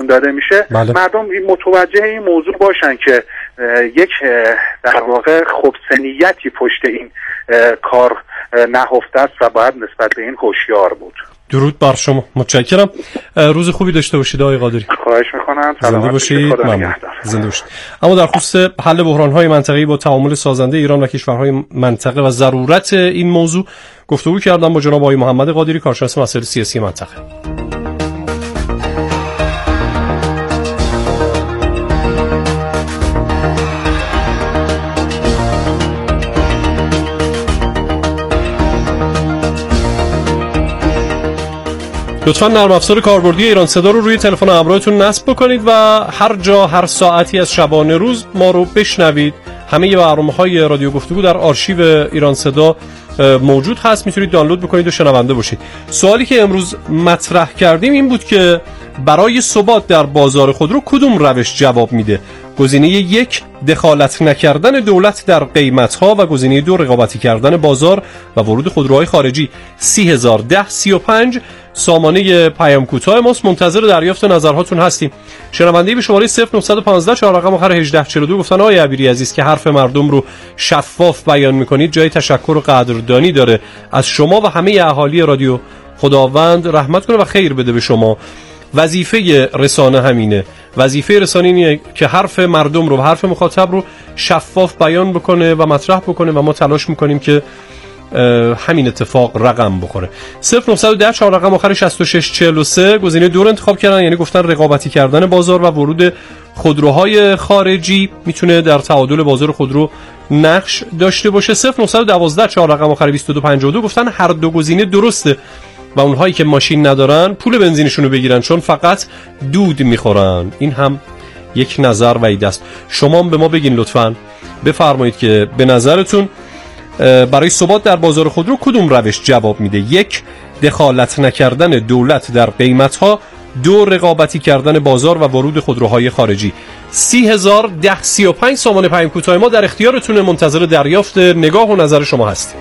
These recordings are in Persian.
نشون داده میشه، مردم متوجه این موضوع باشن که یک در واقع خبثنیتی پشت این کار نهفته است و باید نسبت به این هوشیار بود. درود بر شما، متشکرم. روز خوبی داشته باشید آقای قادری. خواهش میکنم. زنده باشید. زنده باشید. اما در خصوص حل بحران‌های منطقه‌ای با تعامل سازنده ایران و کشورهای منطقه و ضرورت این موضوع گفتگو کردم با جناب آقای محمد قادری، کارشناس مسائل سیاسی منطقه. لطفاً نرم افزار کاربردی ایران صدا رو روی تلفن همراهتون نصب بکنید و هر جا هر ساعتی از شبانه روز ما رو بشنوید. همه برنامه‌های رادیو گفتگو در آرشیو ایران صدا موجود هست، میتونید دانلود بکنید و شنونده باشید. سوالی که امروز مطرح کردیم این بود که برای ثبات در بازار خودرو کدوم روش جواب میده؟ گزینه 1 دخالت نکردن دولت در قیمت‌ها و گزینه 2 رقابتی کردن بازار و ورود خودروهای خارجی. 301035 سامانه پیام کوتاه ماست، منتظر دریافت نظرهاتون هستیم. شنونده‌ای به شماره 0915 4 رقم آخر 1842 گفتن آقای عبیری عزیز که حرف مردم رو شفاف بیان می‌کنید جای تشکر و قدردانی داره از شما و همه اهالی رادیو. خداوند رحمت کنه و خیر بده به شما. وظیفه رسانه همینه، وظیفه رسانه اینه که حرف مردم رو و حرف مخاطب رو شفاف بیان بکنه و مطرح بکنه و ما تلاش میکنیم که همین اتفاق رقم بخوره. 0910 4 رقم آخر 6643 گزینه 2 رو انتخاب کردن، یعنی گفتن رقابتی کردن بازار و ورود خودروهای خارجی میتونه در تعادل بازار خودرو نقش داشته باشه. 0912 4 رقم آخر 2252 گفتن هر دو گزینه درسته و اونهایی که ماشین ندارن پول بنزینشون رو بگیرن چون فقط دود میخورن. این هم یک نظر و ایده است. شما به ما بگین لطفاً، بفرمایید که به نظرتون برای ثبات در بازار خودرو کدوم روش جواب میده؟ 1 دخالت نکردن دولت در قیمت‌ها، 2 رقابتی کردن بازار و ورود خودروهای خارجی. 301035 سامانه پیام کوتاه ما در اختیارتونه، منتظر دریافت نگاه و نظر شما هستیم.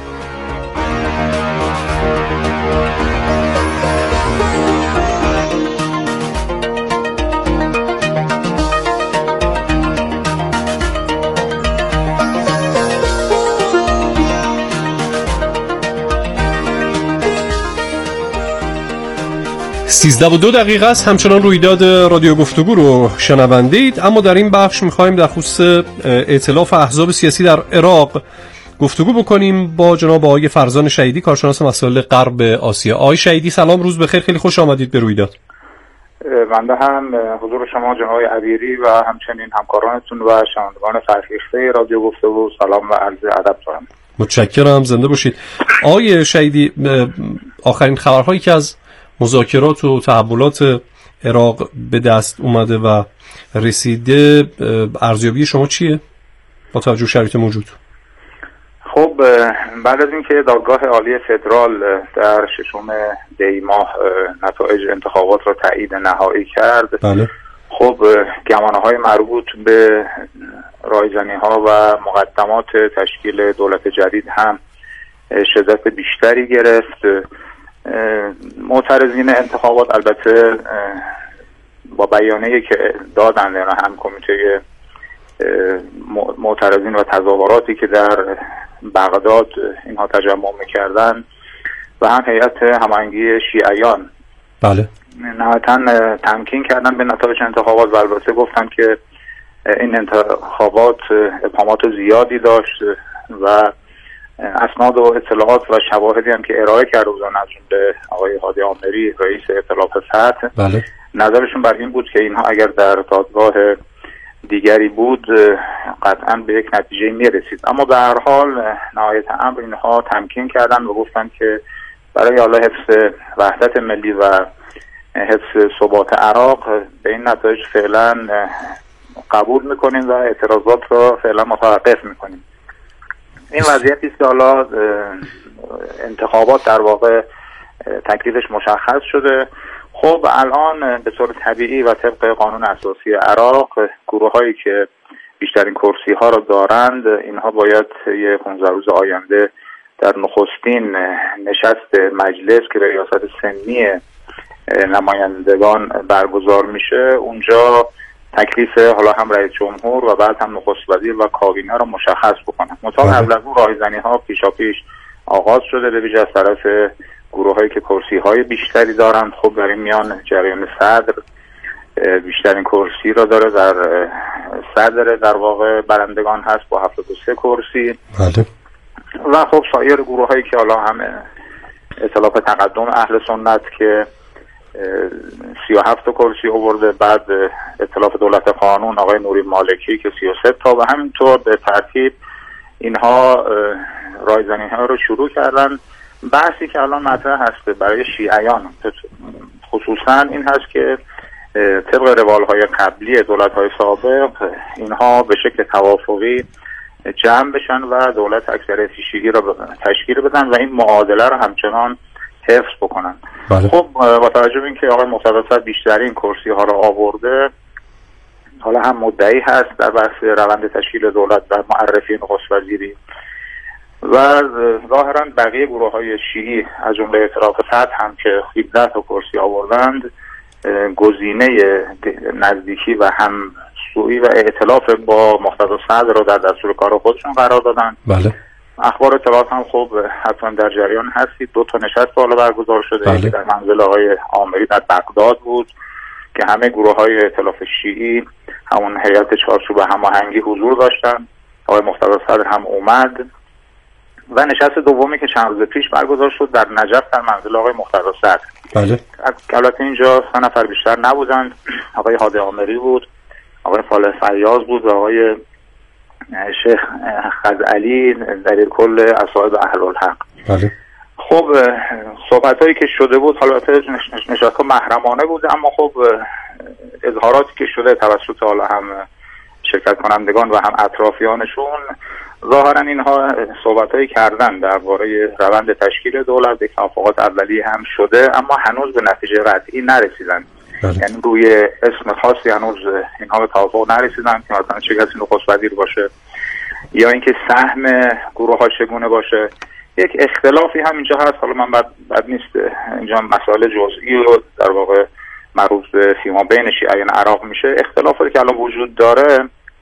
13:02 دقیقه است. همچنان رویداد رادیو گفتگو رو شنونده اید، اما در این بخش می‌خوایم در خصوص ائتلاف احزاب سیاسی در عراق گفتگو بکنیم با جناب آقای فرزان شهیدی، کارشناس مسائل غرب آسیا. آقای شهیدی سلام، روز بخیر، خیلی خوش آمدید به رویداد. بنده هم حضور شما جناب عبیری و همچنین همکارانتون و شنوندگان فرهیخته رادیو گفتگو سلام و عرض ادب دارم. متشکرم، زنده باشید. آقای شهیدی، آخرین خبرهایی که از مذاکرات و تحولات عراق به دست اومده و رسیده، ارزیابی شما چیه با توجه شرایط موجود؟ خب بعد از اینکه دادگاه عالی فدرال در 6 دی ماه نتایج انتخابات را تایید نهایی کرد، بله. خب گمانه‌های مربوط به رایزنی‌ها و مقدمات تشکیل دولت جدید هم شدت بیشتری گرفت. معترضین انتخابات البته با بیانیه‌ای که دادن، هم کمیته معترضین و تظاهراتی که در بغداد اینها تجمع می‌کردن و هم هیئت هماهنگی شیعیان، بله، نهایتاً تمکین کردن به نتایج انتخابات و البته گفتن که این انتخابات ابهامات زیادی داشت و اسناد و اطلاعات و شواهدی هم که ارائه کرده بودن از جمله آقای هادی عامری رئیس ائتلاف فتح، بله، نظرشون بر این بود که اینها اگر در دادگاه دیگری بود قطعاً به یک نتیجه میرسید. اما به هر حال نهایت امر اینها تمکین کردن و گفتن که برای حفظ وحدت ملی و حفظ ثبات عراق به این نتایج فعلا قبول میکنیم و اعتراضات را فعلا متوقف میکنیم. این وضعیتی است که حالا انتخابات در واقع تکلیفش مشخص شده. خب الان به طور طبیعی و طبق قانون اساسی عراق گروه هایی که بیشترین کرسی ها را دارند اینها باید یه 15 روز آینده در نخستین نشست مجلس که ریاست سنی نمایندگان برگزار میشه، اونجا تکلیف حالا هم رئیس جمهور و بعد هم نخست وزیر و کابینه رو مشخص بکنن. مطابق قبل از اون راهزنی ها پیشاپیش آغاز شده، به ویژه از طرف گروه هایی که کرسی های بیشتری دارن. خب در این میان جریان صدر بیشترین کرسی را داره، در صدر در واقع برندگان هست با 73 کرسی. بله. و خب سایر گروه هایی که حالا هم ائتلاف تقدم اهل سنت که 37 کرسی آورده، بعد ائتلاف دولت قانون آقای نوری مالکی که 33 تا، و همینطور به ترتیب اینها رایزنی ها رو شروع کردن. بحثی که الان مطرح هست برای شیعیان خصوصا این هست که طبق روالهای قبلی دولت‌های سابق اینها به شکل توافقی جمع بشن و دولت اکثریت شیعی را تشکیل بدن و این معادله را همچنان حفظ بکنن. بله. خب با توجه به اینکه آقای مقتدی صدر بیشترین کرسی ها را آورده، حالا هم مدعی هست در بحث روند تشکیل دولت و معرفی نخست وزیری، و ظاهرا بقیه گروه های شیعی از جمله ائتلاف صدر هم که 17 تا کرسی آوردند گزینه نزدیکی و هم سوئی و ائتلاف با مقتدی صدر رو در دستور کار خودشون قرار دادن. بله. اخبار اطلاعات هم خب حتما در جریان هستید. 2 تا نشست حالا برگزار شده. بله. یکی در منزل آقای عامری در بغداد بود که همه گروه های ائتلاف شیعی همون هیئت چارچوب هماهنگی حضور داشتن. آقای مقتدی صدر هم اومد. و نشست دومی که چند روز پیش برگزار شد در نجف در منزل آقای مقتدی صدر. بله. البته اینجا 3 نفر بیشتر نبودند. آقای هادی عامری بود، آقای فالح فیاض بود و آقای شیخ خزعلی در کل اصحاب اهل الحق. بله. خب صحبتایی که شده بود حالا نشست‌ها محرمانه بود، اما خب اظهاراتی که شده توسط حالا هم شرکت کنندگان و هم اطرافیانشون، ظاهرا اینها صحبتایی کردن درباره روند تشکیل دولت، یک توافقات اولیه هم شده اما هنوز به نتیجه قطعی نرسیدن. بله. یعنی روی اسم خاصی هنوز اینها به توافق نرسیدن که مثلا چه کسی نخست وزیر باشه یا اینکه سهم گروه ها چگونه باشه. یک اختلافی هم اینجا هست. حالا من بعد نیست اینجا مسائل جزئی رو در واقع مربوط به فیما بین شیعیان عراق میشه. اختلافی که الان وجود داره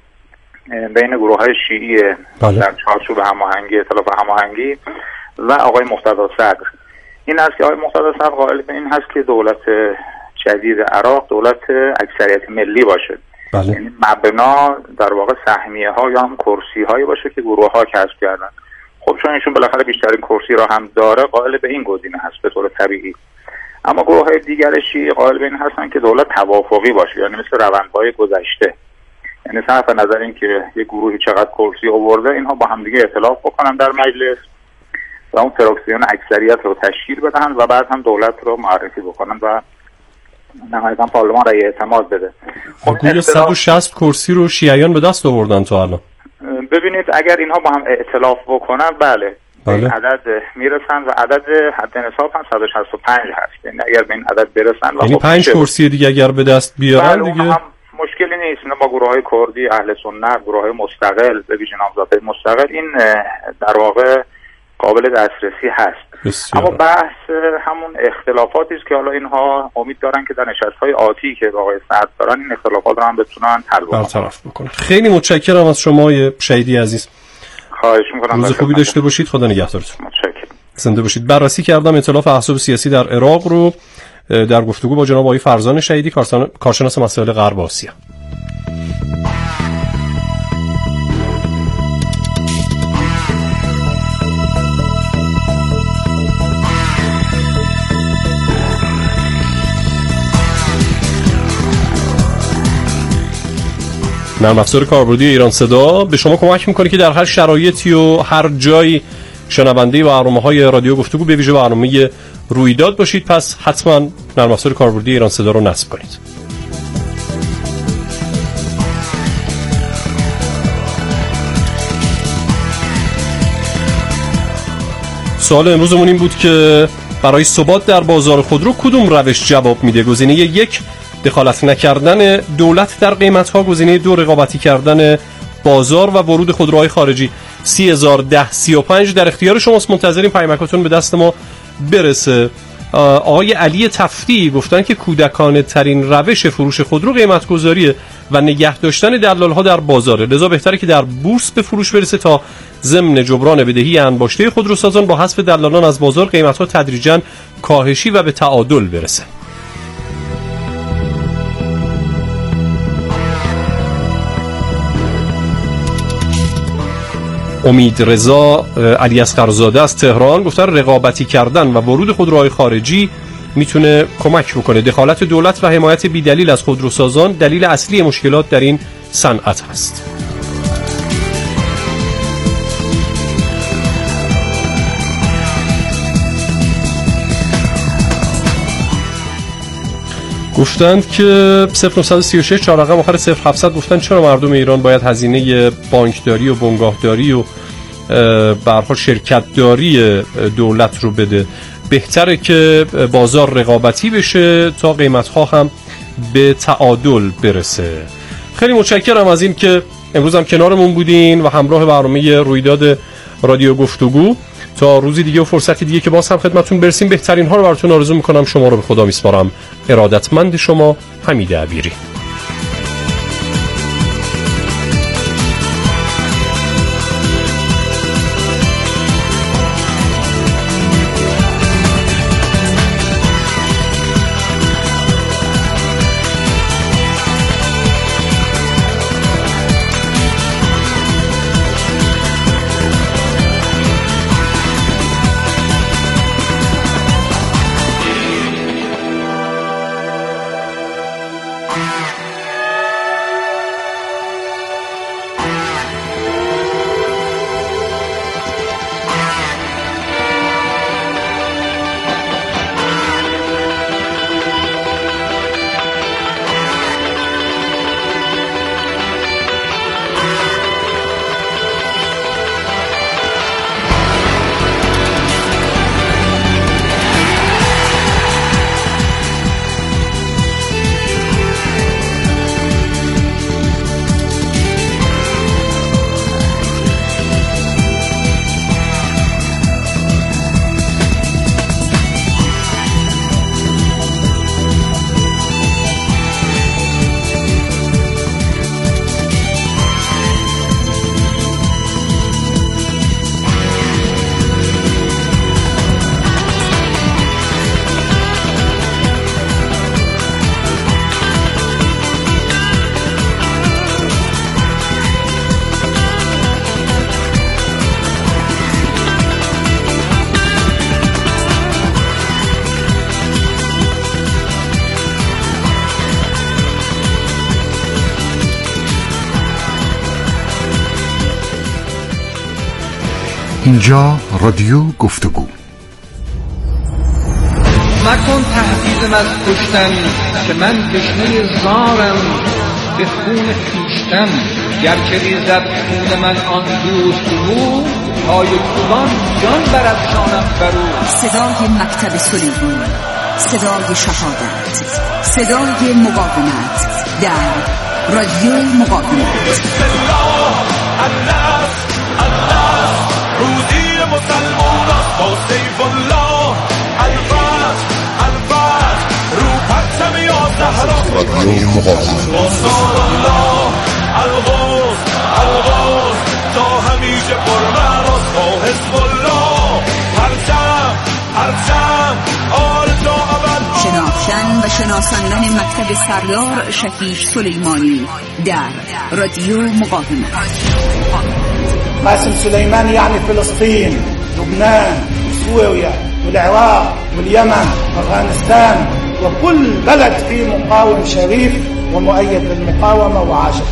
بین گروه های شیعی در چارچوب هماهنگی ائتلاف هماهنگی و آقای مقتدی صدر این است که آقای مقتدی صدر قائل به این هست که دولت جدید عراق دولت اکثریت ملی باشه. بله. یعنی مبنا در واقع سهمیه ها یا هم کرسی هایی باشه که گروه ها کسب کردن. خب چون ایشون بالاخره بیشترین کرسی را هم داره قائل به این گزینه هست به طور طبیعی. اما گروه های دیگر شیعی قائل به این هستن که دولت توافقی باشه، یعنی مثل روندهای گذشته، یعنی صرف نظر این که یک گروهی چقدر کرسی آورده اینها با هم دیگه ائتلاف بکنن در مجلس و اون فراکسیون اکثریت رو تشکیل بدن و بعد هم دولت رو معرفی بکنن و نهایتا پارلمان رأی اعتماد بده. خب گویا 160 کرسی رو شیعیان به دست آوردن تا الان. ببینید اگر اینها با هم ائتلاف بکنن بله. این عدد میرسن و عدد حد نصاب هم 165 هست. یعنی اگر به این عدد برسن و یعنی 5 کرسی دیگه اگر به دست بیارن دیگه هم مشکلی نیست. نه با گروه‌های کردی اهل سنت، گروه‌های مستقل به ویژه نامزدهای مستقل این در واقع قابل دسترسی هست. بسیار. اما بحث همون اختلافاتی است که حالا اینها امید دارن که در نشست‌های آتی که با آقای صدر دارن این اختلافات رو هم بتونن حل بکنن. خیلی متشکرم از شما شهیدی عزیز. خواهش می‌کنم. روز خوبی داشته باشید. خدا نگهدارتون. متشکرم. زنده باشید. بررسی کردم ائتلاف احزاب سیاسی در عراق رو در گفتگو با جناب آقای فرزان شهیدی، کارشناس مسائل غرب آسیا. نرم افزار کاربردی ایران صدا به شما کمک میکنه که در هر شرایطی و هر جایی شنونده برنامه‌های رادیو گفتگو به ویژه برنامه رویداد باشید. پس حتما نرم افزار کاربردی ایران صدا رو نصب کنید. سوال امروزمون این بود که برای ثبات در بازار خودرو کدوم روش جواب میده؟ گزینه 1 دخالت نکردن دولت در قیمت‌ها، گزینه 2 رقابتی کردن بازار و ورود خودروهای خارجی. 30,010 35 در اختیار شماست. منتظریم پیامکاتون به دست ما برسه. آقای علی تفتی گفتن که کودکانه ترین روش فروش خودرو قیمت گذاریه و نگه داشتن دلال‌ها در بازاره، لذا بهتره که در بورس به فروش برسه تا ضمن جبران بدهی انباشته خودروسازان با حذف دلالان از بازار قیمت‌ها تدریجاً کاهشی و به تعادل برسه. امید رضا علی اصغرزاده از تهران گفتن رقابتی کردن و ورود خودروهای خارجی میتونه کمک بکنه. دخالت دولت و حمایت بی‌دلیل از خودروسازان دلیل اصلی مشکلات در این صنعت هست. گفتند که 0936 4 رقم آخر 0700 گفتن چرا مردم ایران باید هزینه بانکداری و بنگاهداری و به هر حال شرکت‌داری دولت رو بده؟ بهتره که بازار رقابتی بشه تا قیمت‌ها هم به تعادل برسه. خیلی متشکرم از این که امروز هم کنارمون بودین و همراه برنامه رویداد رادیو گفتگو. تا روزی دیگه و فرصتی دیگه که باز هم خدمتتون برسیم بهترین ها رو براتون آرزو میکنم. شما رو به خدا میسپارم. ارادتمند شما، حمید عبیری. اینجا رادیو گفتگو. مکن تهدیدم از کشتن که من تشنه زارم به خون خویشتن، گرچه ریزد خون من آن دوست رو پای کدام جان برافشانم برو. صدای مکتب سلیمان، صدای شهادت، صدای مقاومت در رادیو مقاومت. روزی مسلمان است با سیف الله، الفت الفت رو پرچم یا زهرا رادیو مقاومت با سال الله، الغوث الغوث تا همیشه پرمراز با حزب الله، پرچم پرچم آرزو ابد. شناختن و شناساندن مکتب سردار شفیع سلیمانی در رادیو مقاومت. قاسم سليماني يعني فلسطين، لبنان، سوريا والعراق واليمن وأفغانستان وكل بلد فيه مقاوم شريف ومؤيد للمقاومة وعاشق.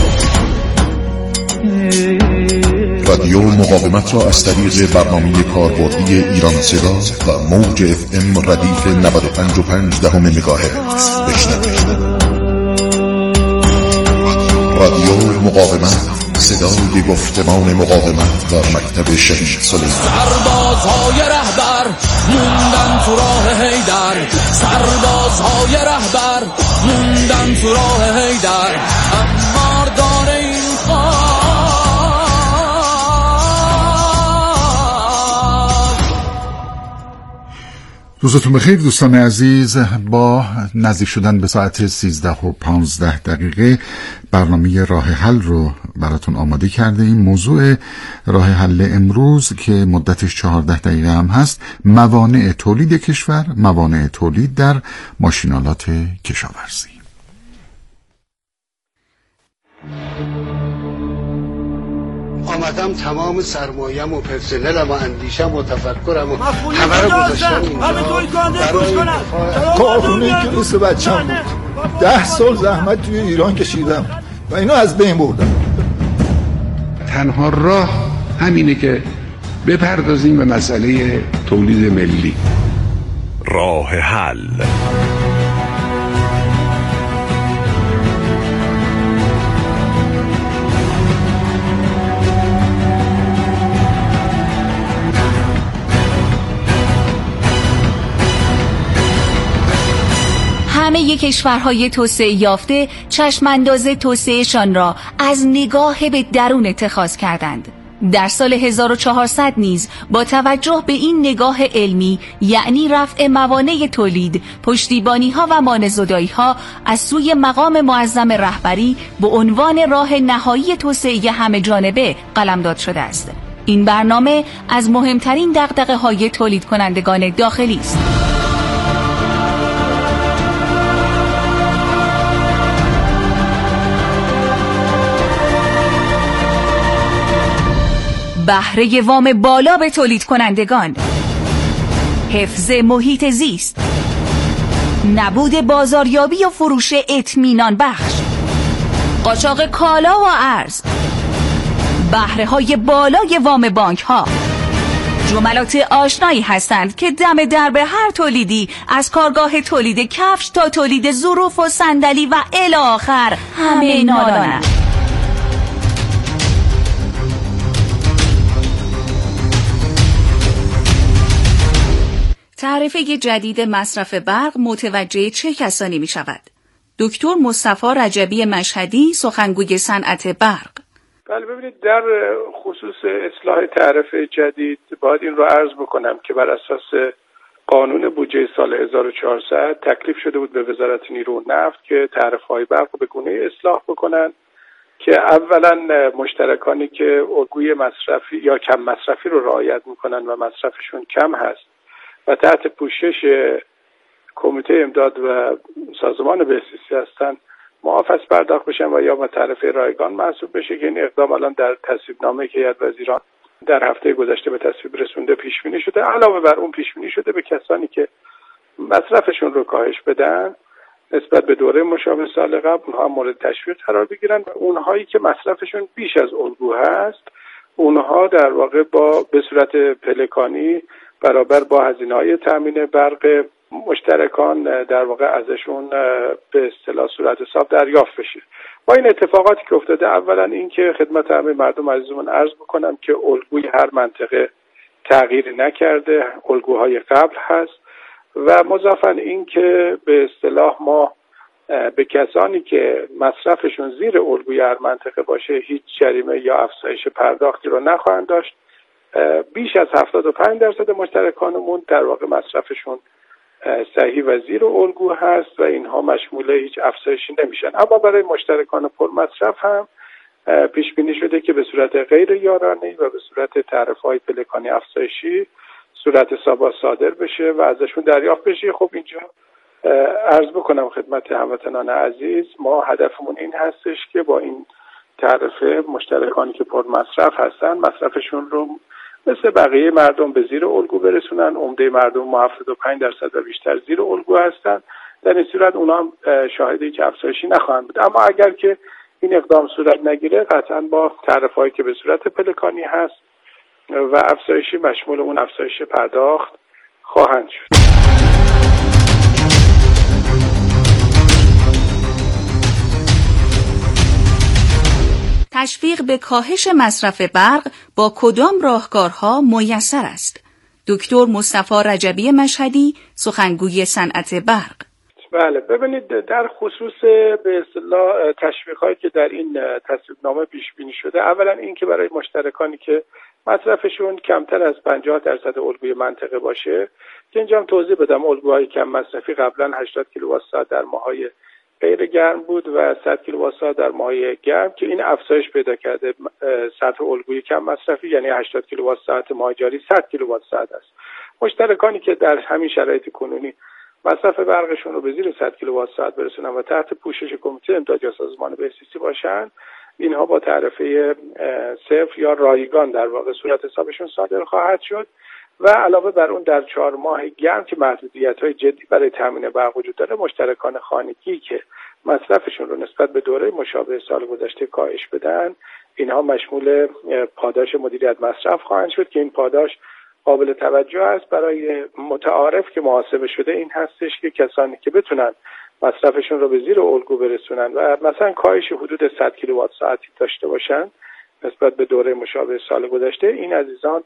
رادیو مقاومت را از طریق برنامه کاربردی ایران صدا و موج FM ردیف 95.5 مگاهرتز بشنوید. رادیو مقاومت، صدای گفتمان مقاومت در مکتب شهید سلیمان. سربازهای رهبر موندن تو راه حیدر، سربازهای رهبر موندن تو راه حیدر، اما داره این خاک روزتون بخیر دوستان عزیز. با نزدیک شدن به ساعت 13:15 برنامه راه حل رو براتون آماده کرده ایم. موضوع راه حل امروز که مدتش 14 دقیقه هم هست، موانع تولید کشور، موانع تولید در ماشینالات کشاورزی. آمدم تمام سرمایه‌م و پرسنلم و اندیشم و تفکرم و همه رو گذاشتم اینجا. کارخونه کلیس بچه‌م بود. 10 سال زحمت توی ایران کشیدم و اینو از بین بردم. تنها راه همینه که بپردازیم به مسئله تولید ملی. راه حل. همه کشورهای توسعه یافته چشمانداز توسعهشان را از نگاه به درون اتخاذ کردند. در سال 1400 نیز با توجه به این نگاه علمی، یعنی رفع موانع تولید، پشتیبانی‌ها و مانع‌زدایی‌ها از سوی مقام معظم رهبری به عنوان راه نهایی توسعه همه جانبه قلمداد شده است. این برنامه از مهمترین دغدغه‌های تولید کنندگان داخلی است. بهره وام بالا به تولید کنندگان، حفظ محیط زیست، نبود بازاریابی و فروش اطمینان بخش، قاچاق کالا و ارز، بهره های بالای وام بانک ها، جملات آشنایی هستند که دم در به هر تولیدی، از کارگاه تولید کفش تا تولید ظروف و صندلی و الی آخر همه نالانند. تعرفه جدید مصرف برق متوجه چه کسانی می شود؟ دکتر مصطفی رجبی مشهدی، سخنگوی صنعت برق. بله، ببینید در خصوص اصلاح تعرفه جدید باید این رو عرض بکنم که بر اساس قانون بودجه سال 1400 تکلیف شده بود به وزارت نیرو و نفت که تعرفه‌های برق رو به گونه‌ای اصلاح بکنن که اولا مشترکانی که الگوی مصرفی یا کم مصرفی رو رعایت میکنن و مصرفشون کم هست و تحت پوشش کمیته امداد و سازمان بهزیستی هستن معاف از پرداخت بشن و یا با تعرفه رایگان محسوب بشه که این اقدام الان در تصویبنامه که هیئت وزیران در هفته گذشته به تصویب رسونده پیش بینی شده. علاوه بر اون پیش بینی شده به کسانی که مصرفشون رو کاهش بدن نسبت به دوره مشابه سال قبل اونها هم مورد تشویق قرار بگیرن و اونهایی که مصرفشون بیش از الگو هست اونها در واقع به صورت پلکانی برابر با هزینه‌های تامین برق مشترکان در واقع ازشون به اصطلاح صورت حساب دریافت بشه. با این اتفاقاتی که افتاده، اولا این که خدمت همه مردم عزیزمون عرض بکنم که الگوی هر منطقه تغییر نکرده، الگوهای قبل هست و مضافاً این که به اصطلاح ما به کسانی که مصرفشون زیر الگوی هر منطقه باشه هیچ جریمه یا افزایش پرداختی رو نخواهند داشت. بیش از 75% مشترکانمون در واقع مصرفشون صحیح و زیر الگو هست و اینها مشمول هیچ افزایشی نمیشن. اما برای مشترکان پر مصرف هم پیش بینی شده که به صورت غیر یارانه‌ای و به صورت تعرفه‌های پلکانی افزایشی صورت حسابات صادر بشه و ازشون دریافت بشه. خب اینجا عرض بکنم خدمت هموطنان عزیز، ما هدفمون این هستش که با این تعرفه مشترکانی که پر مصرف هستن مصرفشون رو مثل بقیه مردم به زیر الگو برسونن. عمده مردم ما 75% و بیشتر زیر الگو هستن. در این صورت اونا هم شاهدی که افزایشی نخواهند بود. اما اگر که این اقدام صورت نگیره قطعا با تعرفه‌هایی که به صورت پلکانی هست و افزایشی مشمول اون افزایش پرداخت خواهند شد. تشویق به کاهش مصرف برق با کدام راهکارها میسر است؟ دکتر مصطفی رجبی مشهدی، سخنگوی صنعت برق. بله، ببینید در خصوص به اصطلاح تشویق‌هایی که در این تصویبنامه پیش بینی شده، اولا این که برای مشترکانی که مصرفشون کمتر از 50% الگوی منطقه باشه، که اینجا هم توضیح بدم الگوهای کم مصرفی قبلا 80 کیلووات ساعت در ماه‌های غیر گرم بود و 100 کیلووات ساعت در ماه‌های گرم، که این افزایش پیدا کرده. سطح الگوی کم مصرفی یعنی 80 کیلووات ساعت ماه جاری 100 کیلووات ساعت است. مشترکانی که در همین شرایط کنونی مصرف برقشون رو به زیر 100 کیلووات ساعت برسونن و تحت پوشش کمیته امداد یا سازمان بهزیستی باشن، اینها با تعرفه صفر یا رایگان در واقع صورت حسابشون صادر خواهد شد و علاوه بر اون در 4 ماه گرم که محدودیت‌های جدی برای تامین برق وجود داره، مشترکان خانگی که مصرفشون رو نسبت به دوره مشابه سال گذشته کاهش بدن، اینها مشمول پاداش مدیریت مصرف خواهند شد که این پاداش قابل توجه است. برای متعارف که محاسبه شده این هستش که کسانی که بتونن مصرفشون رو به زیر الگو برسونن و مثلا کاهش حدود 100 کیلووات ساعتی داشته باشن نسبت به دوره مشابه سال گذشته، این عزیزان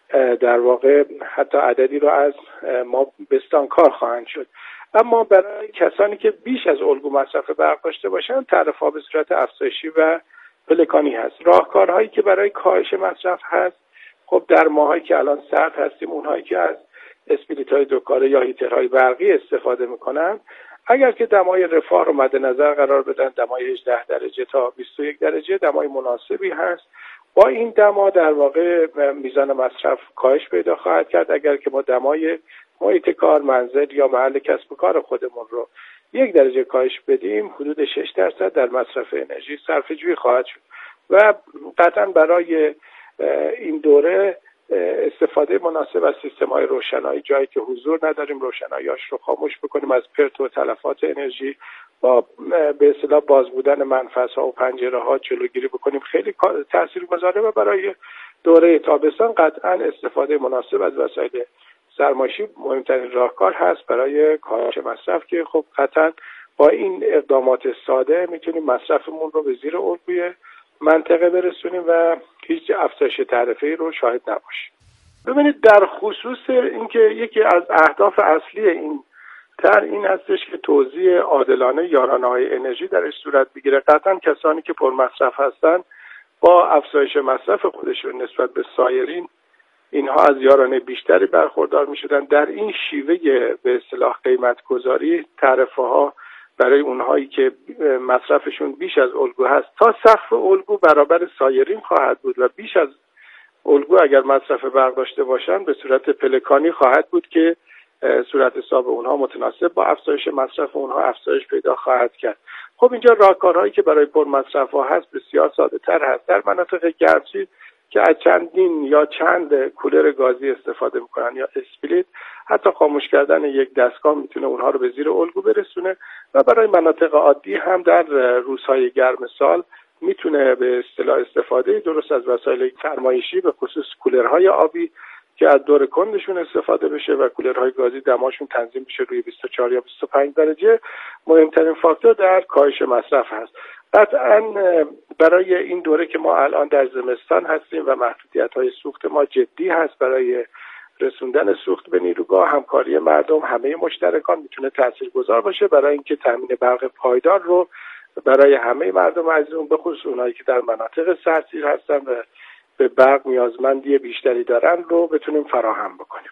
در واقع حتی عددی رو از ما بستانکار خواهند شد. اما برای کسانی که بیش از الگو مصرف برق داشته باشن، تعرفه‌ها به صورت افزایشی و پلکانی هست. راهکارهایی که برای کاهش مصرف هست، خب در ماهایی که الان سرد هستیم، اونهایی که از اسپریت‌های دوکاره یا هیترهای برقی استفاده میکنن، اگر که دمای رفاه رو مد نظر قرار بدن، دمای 18 درجه تا 21 درجه دمای مناسبی هست. با این دما در واقع میزان مصرف کاهش پیدا خواهد کرد. اگر که ما دمای محیط کار، منزل یا محل کسب و کار خودمون رو 1 درجه کاهش بدیم، حدود 6% در مصرف انرژی صرفه‌جویی خواهد شد و قطعا برای این دوره استفاده مناسب از سیستم‌های روشنایی، جایی که حضور نداریم روشنایی‌اش رو خاموش بکنیم، از پرت و تلفات انرژی با به اصطلاح باز بودن منفذها و پنجره‌ها جلوگیری بکنیم، خیلی تاثیرگذاره و برای دوره تابستان قطعا استفاده مناسب از وسایل سرمایشی مهمترین راهکار هست برای کاهش مصرف، که خب قطعا با این اقدامات ساده میتونیم مصرفمون رو به زیر الگوی منطقه برسونیم و هیچ افزایش تعرفه‌ای رو شاهد نباشیم. ببینید در خصوص اینکه یکی از اهداف اصلی این این هستش که توزیع عادلانه یارانه‌های انرژی درش صورت بگیره. قطعا کسانی که پرمصرف هستن با افزایش مصرف خودشون نسبت به سایرین، اینها از یارانه بیشتری برخوردار می‌شدن. در این شیوه به اصطلاح قیمت گذاری، تعرفه‌ها برای اونهایی که مصرفشون بیش از الگو هست تا سقف الگو برابر سایرین خواهد بود و بیش از الگو اگر مصرف برق داشته باشن به صورت پلکانی خواهد بود که صورت حساب اونها متناسب با افزایش مصرف اونها افزایش پیدا خواهد کرد. خب اینجا راهکارهایی که برای پرمصرف ها هست بسیار ساده تر هست. در مناطق گرمسیر که از چندین یا چند کولر گازی استفاده میکنن یا اسپلیت، حتی خاموش کردن یک دستگاه میتونه اونها رو به زیر الگو برسونه و برای مناطق عادی هم در روزهای گرم سال میتونه به اصطلاح استفاده درست از وسایل فرمایشی به خصوص کولرهای آبی که از دور کندشون استفاده بشه و کولرهای گازی دماشون تنظیم بشه روی 24 یا 25 درجه مهمترین فاکتور در کاهش مصرف هست. قطعا برای این دوره که ما الان در زمستان هستیم و محدودیت‌های سوخت ما جدی هست، برای رسوندن سوخت به نیروگاه همکاری مردم، همه مشترکان میتونه تاثیرگذار باشه برای اینکه تامین برق پایدار رو برای همه مردم عزیزمون، به خصوص اونایی که در مناطق سردسیر هستن و به برق نیازمندی بیشتری دارن رو بتونیم فراهم بکنیم.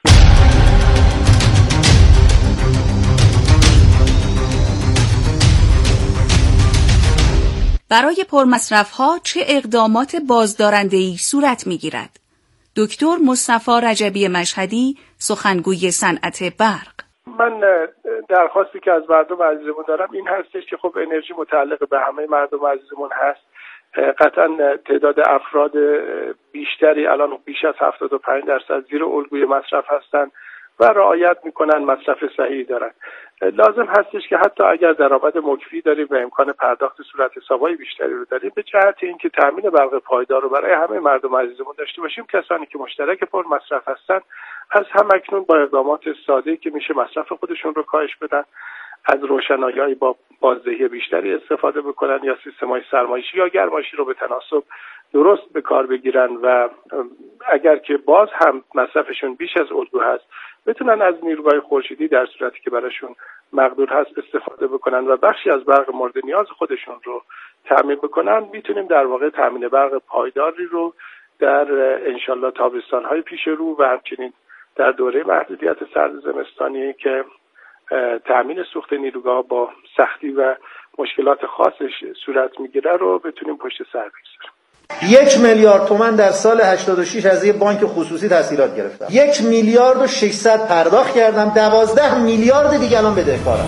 برای پرمصرف‌ها چه اقدامات بازدارنده‌ای صورت می‌گیرد؟ دکتر مصطفی رجبی مشهدی، سخنگوی صنعت برق: من درخواستی که از مردم عزیزمون دارم این هستش که خب انرژی متعلق به همه مردم عزیزمون هست. قطعا تعداد افراد بیشتری الان بیش از 75% زیر الگوی مصرف هستن و رعایت میکنن، مصرف صحیحی دارن. لازم هستش که حتی اگر درآمد مکفی داریم و امکان پرداخت صورت حسابای بیشتری رو داریم، به جهت اینکه تامین برق پایدار رو برای همه مردم عزیزمون داشته باشیم، کسانی که مشترک پر مصرف هستن از هم اکنون با اقدامات ساده‌ای که میشه مصرف خودشون رو کاهش بدن، از روشنایی‌های با بازدهی بیشتری استفاده بکنن یا سیستم‌های سرمایشی یا گرمایشی رو به تناسب درست به کار بگیرن و اگر که باز هم مصرفشون بیش از الگو هست بتونن از نیروهای خورشیدی در صورتی که براشون مقدور هست استفاده بکنن و بخشی از برق مورد نیاز خودشون رو تامین بکنن، میتونیم در واقع تامین برق پایداری رو در انشالله تابستان‌های پیش رو و همچنین در دوره محدودیت سرد زمستانی که تامین سوخت نیروگاه با سختی و مشکلات خاصش صورت میگیره رو بتونیم پشت سر بگذاریم. 1 میلیارد تومان در سال 86 از یه بانک خصوصی تسهیلات گرفتم. 1 میلیارد و 600 پرداخت کردم. 12 میلیارد دیگه الان بدهکارم.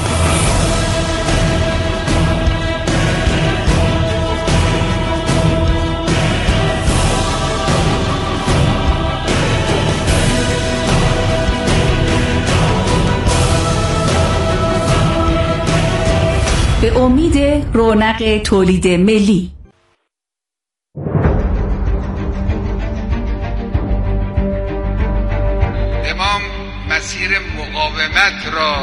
به امید رونق تولید ملی. امام مسیر مقاومت را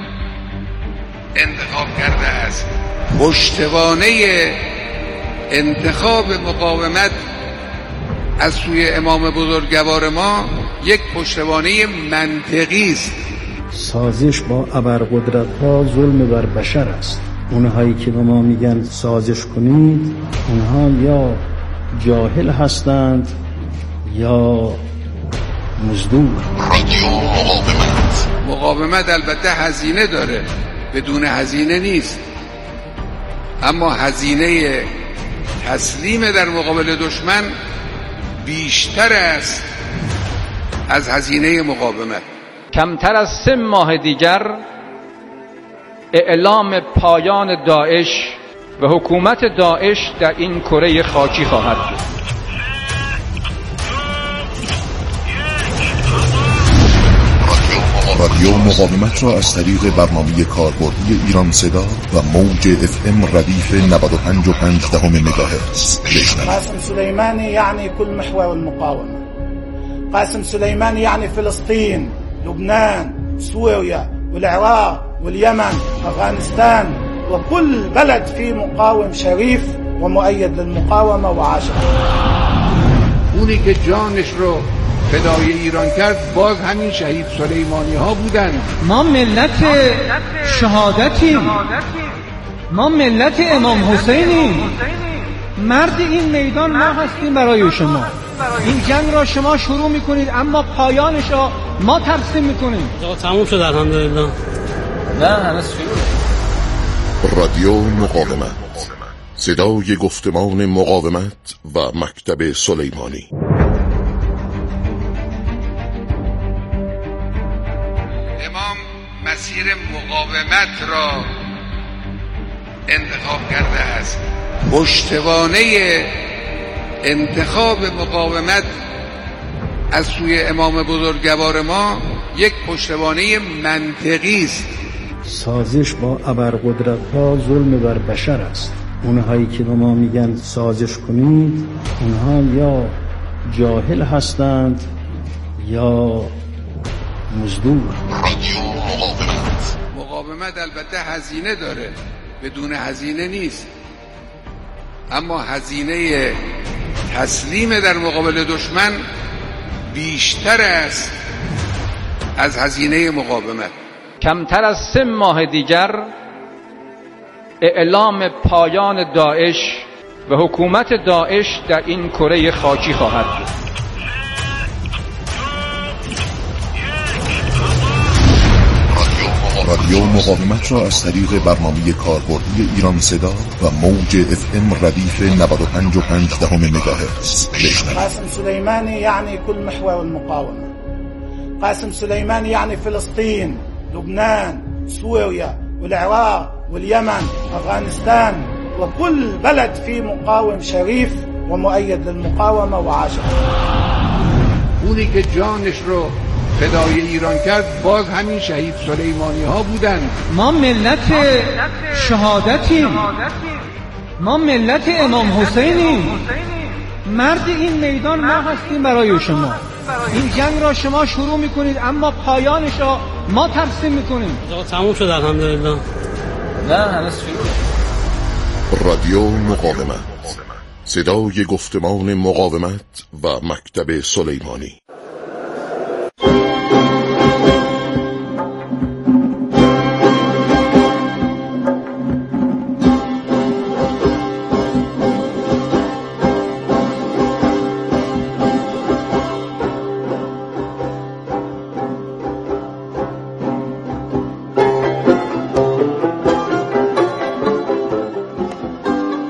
انتخاب کرده است. پشتوانه انتخاب مقاومت از سوی امام بزرگوار ما یک پشتوانه منطقی است. سازش با ابرقدرت‌ها ظلم بر بشر است. اونهایی که به ما میگن سازش کنید، اونها یا جاهل هستند یا مزدور. مقاومت البته هزینه داره، بدون هزینه نیست، اما هزینه تسلیم در مقابل دشمن بیشتر است از هزینه مقاومت. کمتر از 3 ماه دیگر اعلام پایان داعش و حکومت داعش در این کره خاکی خواهد بود. رادیو مقاومت را از طریق برنامه کاربردی ایران صدا و موج FM ردیف 95.5 مگاهرتز بشنوید. قاسم سليماني يعني كل محور المقاومة. قاسم سليماني يعني فلسطين، لبنان، سوريا والعراق واليمن، أفغانستان وكل بلد فيه مقاوم شريف ومؤيد للمقاومة وعاشق. اونی که جانش رو فدای ایران کرد باز همین شهید سلیمانی ها بودن. ما ملت شهادتیم، ما ملت امام حسینیم. مرد این میدان ما هستیم برای شما. این جنگ را شما شروع میکنید اما پایانش را ما ترسیم میکنیم. تموم شد الحمدلله. نه هنوز شروع. رادیو مقاومت، صدای گفتمان مقاومت و مکتب سلیمانی. امام مسیر مقاومت را انتخاب کرده است. پشتوانه انتخاب مقاومت از سوی امام بزرگوار ما یک پشتوانه منطقی است. سازش با ابرقدرت‌ها ظلم بر بشر است. اونهایی که به ما میگن سازش کنید، اونها یا جاهل هستند یا مزدور. مقاومت البته هزینه داره، بدون هزینه نیست، اما هزینه تسلیم در مقابل دشمن بیشتر است از هزینه مقاومت. کمتر از 3 ماه دیگر اعلام پایان داعش و حکومت داعش در این کره خاکی خواهد بود. رادیو مقاومت را از طریق برنامه کاربردی ایران صدا و موج FM ردیف 95.5 مگاهرتز بشنوید. قاسم سليماني يعني كل محور المقاومة. قاسم سليماني يعني فلسطين، لبنان، سوريا والعراق واليمن، أفغانستان وكل بلد فيه مقاوم شريف ومؤيد للمقاومة وعاشق. اونی که جانش رو فدای ایران کرد باز همین شهید سلیمانی ها بودن. ما ملت شهادتیم، ما ملت امام حسینیم. مرد این میدان ما هستیم برای شما. این جنگ را شما شروع میکنید اما پایانش را ما ترسیم میکنیم. تموم شد الحمدلله. نه هنوز شروع. رادیو مقاومت، صدای گفتمان مقاومت و مکتب سلیمانی.